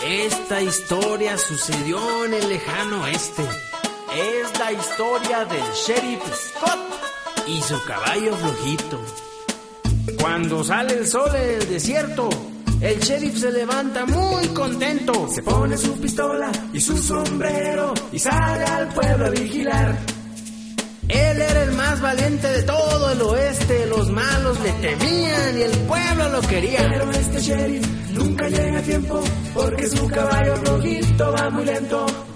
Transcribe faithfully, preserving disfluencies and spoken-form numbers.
Esta historia sucedió en el lejano oeste. Es la historia del sheriff Scott y su caballo flojito. Cuando sale el sol en el desierto, el sheriff se levanta muy contento. Se pone su pistola y su sombrero y sale al pueblo a vigilar. Él era el más valiente de todo el oeste. Los malos le temían y el pueblo lo quería. Pero este sheriff nunca llega a tiempo porque su caballo flojito va muy lento.